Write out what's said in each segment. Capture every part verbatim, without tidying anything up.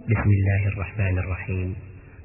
بسم الله الرحمن الرحيم.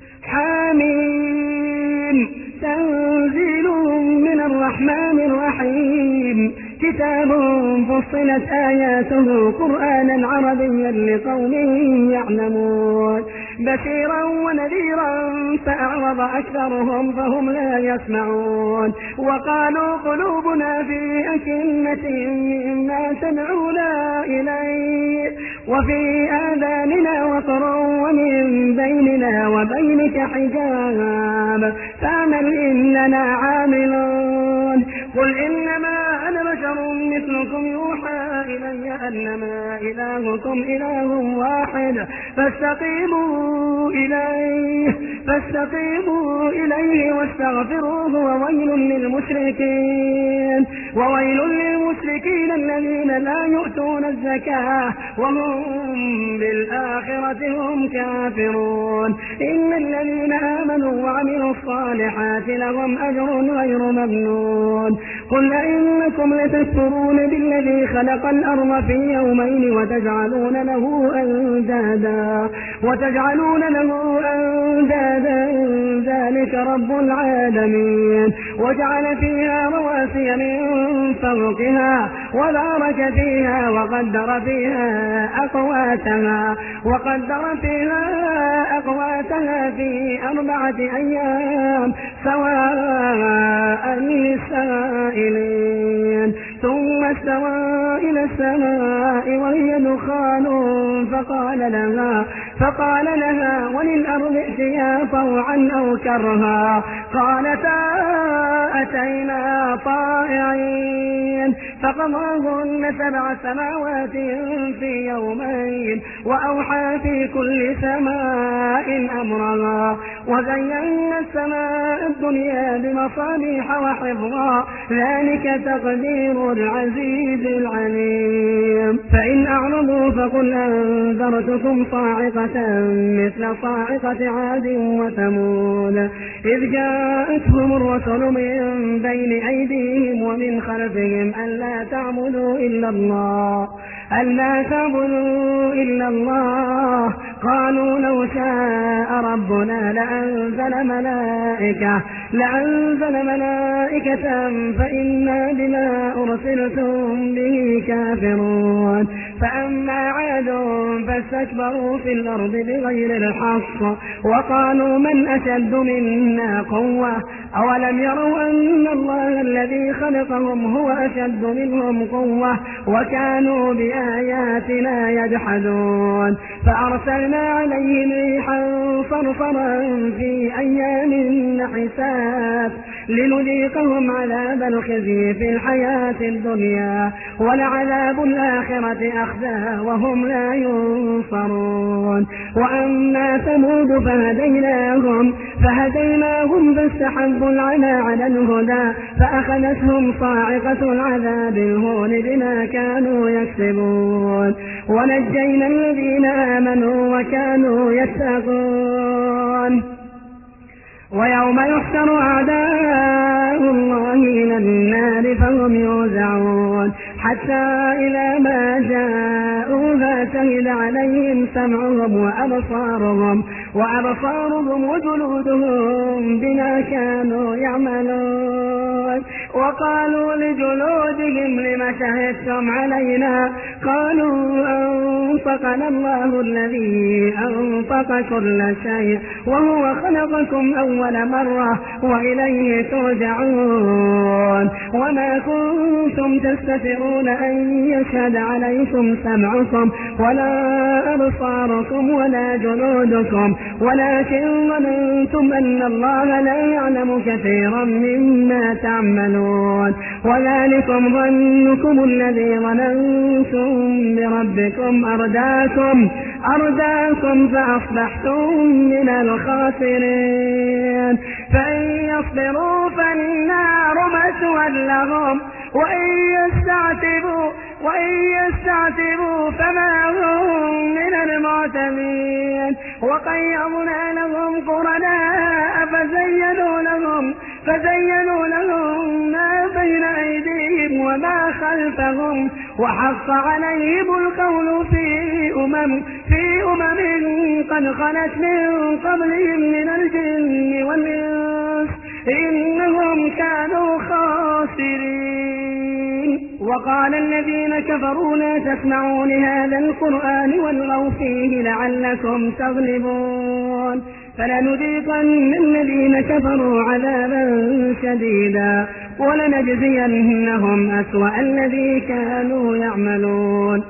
حميم تنزيل من الرحمن الرحيم، كتاب فصلت آياته قرآنا عربيا لقوم يعلمون، بشيرا ونذيرا فأعرض أكثرهم فهم لا يسمعون، وقالوا قلوبنا في أكنة مما تدعونا إليه وفي آذاننا وقر ومن بيننا وبينك حجاب فاعمل إننا عاملون. قل إنما أنا بشر مثلكم يوحى إلي أنما إلهكم إله واحد فاستقيموا إليه فاستقيموا إليه واستغفروه وويل للمشركين وويل للمشركين الذين لا يؤتون الزكاة وهم بالآخرة هم كافرون. إن الذين آمنوا وعملوا الصالحات لهم أجر غير ممنون. قل أئنكم لتكفرون بالذي خلق الأرض في يومين وتجعلون له أندادا وتجعلون له أندادا ذلك رب العالمين. وجعل فيها رواسي من فوقها وبارك فيها وقدر فيها أقواتها وقدر فيها أقواتها في أربعة أيام سواء للسائلين. ثم استوى إلى السماء وهي دخان فقال لها فقال لها وللأرض ائتيا طوعا أو كرها قالتا أتينا طائعين. فقضاهن سبع سماوات في يومين وأوحى في كل سماء أمرها وزينا السماء الدنيا بمصابيح وحفظا ذلك تقدير العزيز العليم. فإن أعرضوا فقل أنذرتكم صاعقة مثل صاعقة عاد وثمود إذ جاءتهم الرسل من بين أيديهم ومن خلفهم ألا تعبدوا إلا الله ألا تعبدوا إلا الله قالوا لو شاء ربنا لأنزل ملائكة لأنزل ملائكة فإنا بما أرسلتم به كافرون. فأما عاد فاستكبروا في الأرض بغير الحق وقالوا من أشد منا قوة أولم يروا أن الله الذي خلقهم هو أشد منهم قوة وكانوا بآياتنا يجحدون. فأرسلنا عليهم ريحا صرصرا في أيام نحسات لنذيقهم عذاب الخزي في الحياة الدنيا ولعذاب الآخرة أخزى وهم لا ينصرون. وأما ثمود فهديناهم فهديناهم فاستحبوا العمى على الهدى فأخذتهم صاعقة العذاب الهون بما كانوا يكسبون. ونجينا الذين آمنوا وكانوا يتقون. ويوم يحشر أعداء الله إلى النار فهم يوزعون حتى إذا ما جاءوها شهد عليهم سمعهم وأبصارهم وأبصارهم وجلودهم بما كانوا يعملون. وقالوا لجلودهم لم شهدتم علينا قالوا أنطقنا الله الذي أنطق كل شيء وهو خلقكم أول مرة وإليه ترجعون. وما كنتم تستترون أن يشهد عليكم سمعكم ولا أبصاركم ولا جلودكم ولكن ظننتم أن الله لا يعلم كثيرا مما تعملون. وذلكم ظنكم الذي ظننتم بربكم أرداكم أرداكم فأصبحتم من الخاسرين. فإن يصبروا فالنار مثوى لهم وإن يستعتبوا وإن يستعتبوا فما هم من المعتبين. وقيضنا لهم قرناء فزينوا لهم فزينوا لهم ما بين أيديهم وما خلفهم وحق عليهم القول في أمم في أمم قد خلت من قبلهم من الجن والإنس إنهم كانوا خاسرين. وقال الذين كفروا لا تسمعوا لهذا القرآن والغوا فيه لعلكم تغلبون فلنذيقن الذين كفروا عذابا شديدا ولنجزينهم أسوأ الذي كانوا يعملون.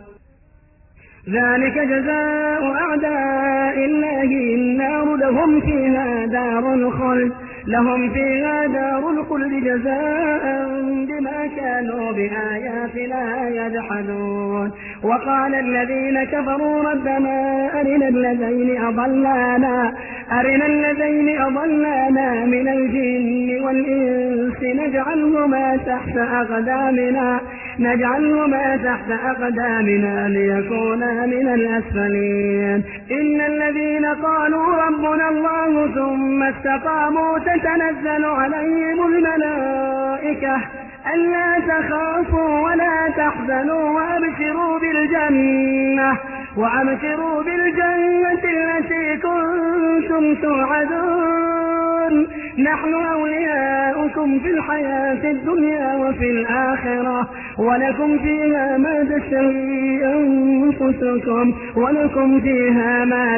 ذلك جزاء أعداء الله النار لهم فيها دار الخلد لهم فيها دار الخلد جزاء بما كانوا بآياتنا يجحدون. وقال الذين كفروا ربنا أرنا الذين أضلانا أرنا الذين أضلانا من الجن والإنس نجعلهما تحت أقدامنا نجعلهما تحت أقدامنا ليكونا من الأسفلين. إن الذين قالوا ربنا الله ثم استقاموا تتنزل عليهم الملائكة ألا تخافوا ولا تحزنوا وأبشروا بالجنة وأبشروا بالجنة التي كنتم توعدون نحن أولياؤكم في الحياة الدنيا وفي الآخرة ولكم فيها ما تشتهي أنفسكم ولكم فيها ما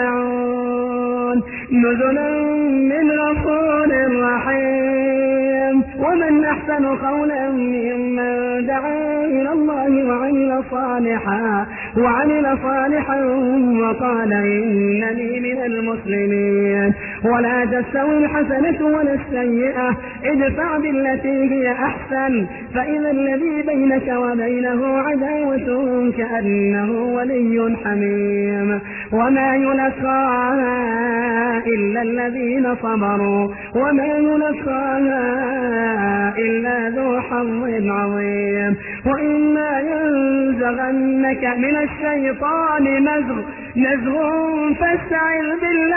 تدعون نزلا من غفور رحيم. ومن أحسن قولا ممن دعا إلى الله وعمل صالحا وعمل صالحا وقال إنني من المسلمين. ولا تستوي الحسنة ولا السيئة ادفع بالتي هي أحسن فإذا الذي بينك وبينه عداوة كأنه ولي حميم. وما يلقاها إلا الذين صبروا وما يلقاها إلا ذو حظ عظيم. وإما ينزغنك من الشيطان نزغ نزغ فاستعذ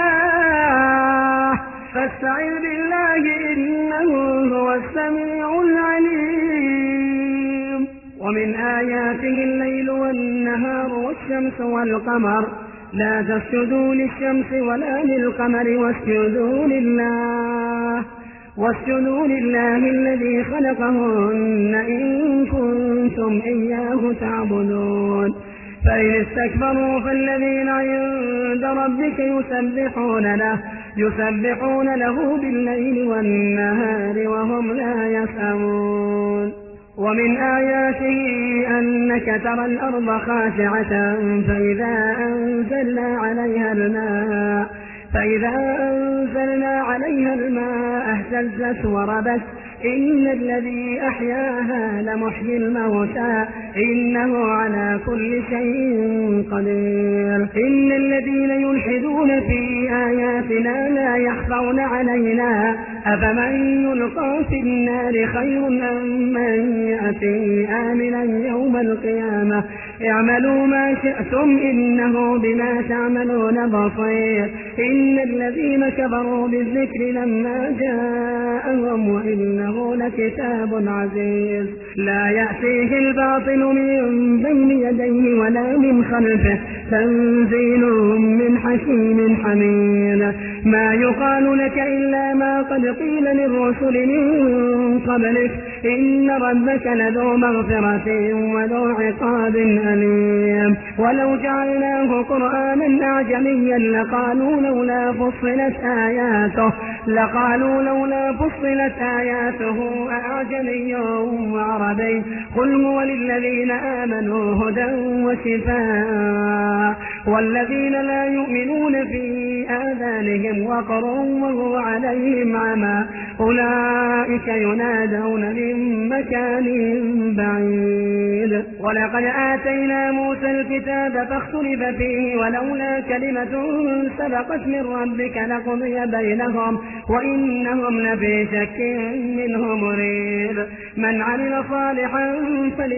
بالله فاستعذ بالله إنه هو السميع العليم. ومن آياته الليل والنهار والشمس والقمر لا تسجدوا للشمس ولا للقمر واسجدوا لله واسجدوا لله الذي خلقهن إن كنتم إياه تعبدون. فإن استكبروا فالذين عند ربك يسبحون له يسبحون له بالليل والنهار وهم لا يسأمون. ومن آياته أنك ترى الأرض خاشعة فإذا أنزلنا عليها الماء فإذا أنزلنا عليها الماء اهتزت وربت إن الذي أحياها لمحيي الموتى إنه على كل شيء قدير. إن الذين يلحدون في آياتنا لا يخفون علينا أفمن يلقى في النار خير أم من يأتي آمنا يوم القيامة اعملوا ما شئتم إنه بما تعملون بصير. إن الذين كفروا بالذكر لما جاءهم وإنه لكتاب عزيز لا يأتيه الباطل من بين يديه ولا من خلفه تنزيل من حكيم حميد. ما يقال لك إلا ما قد قيل للرسل من قبلك إن ربك لذو مغفرة وذو عقاب أليم. ولو جعلناه قرآنا أعجميا لقالوا لولا فصلت آياته لقالوا لولا فصلت آياته أعجمي وعربي قل هو للذين آمنوا هدى وشفاء والذين لا يؤمنون في آذانهم وقر وهو عليهم عمى أولئك ينادون من مكان بعيد. ولقد آتينا موسى الكتاب فاختلف فيه ولولا كلمة سبقت من ربك لقضي بينهم وإنهم لفي شك منه مريب. من عمل صالحا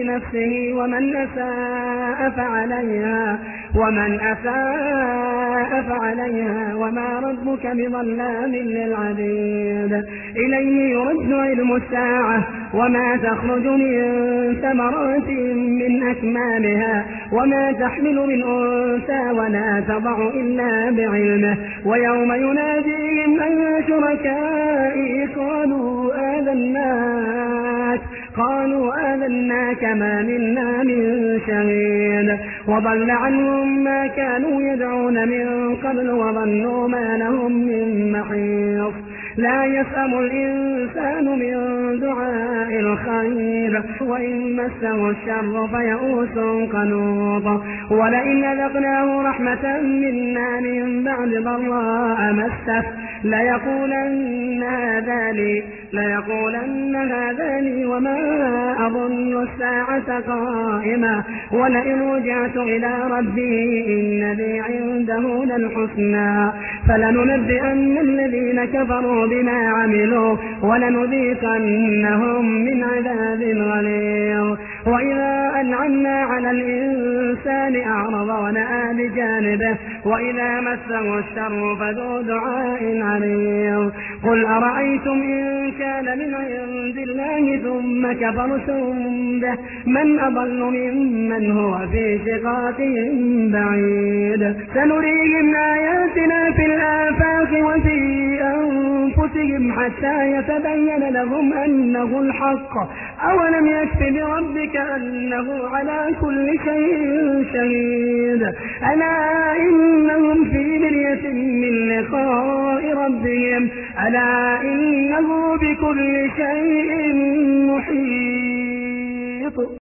فلنفسه ومن أساء فعليها ومن أساء وطاف عليها وما ربك بظلام للعبيد. إليه يرد علم الساعة وما تخرج من ثمرات من أكمامها وما تحمل من أنثى ولا تضع إلا بعلمه. ويوم يناديهم أين شركائي قالوا آذناك قالوا آذناك ما منا من شهيد وضل عنهم ما كانوا يدعون من قبل وظنوا ما لهم من محيص. لا يسأم الإنسان من دعاء الخير وإن مسه الشر فيئوس قنوط. ولئن أذقناه رحمة منا من بعد ضراء مسه ليقولن هذا لي ليقولن هذا لي وما أظن الساعة قائمة ولئن رجعت إلى ربي إن لي عنده للحسنى فلننبئن الذين كفروا بما عملوا ولنذيقنهم من عذاب غليظ. وإذا أنعمنا على الإنسان أعرض ونأى بجانبه وإذا مسه الشر فذو دعاء عريض. قل أرأيتم إن كان من عند الله ثم كفرتم به من أضل ممن هو في شقاق بعيد. سنريهم آياتنا في الآفاق وفي أنفسهم حتى يتبين لهم أنه الحق. أولم يكف بربك أنه على كل شيء شهيد. ألا إنهم في مرية من لقاء ربهم ألا إنه بكل شيء محيط.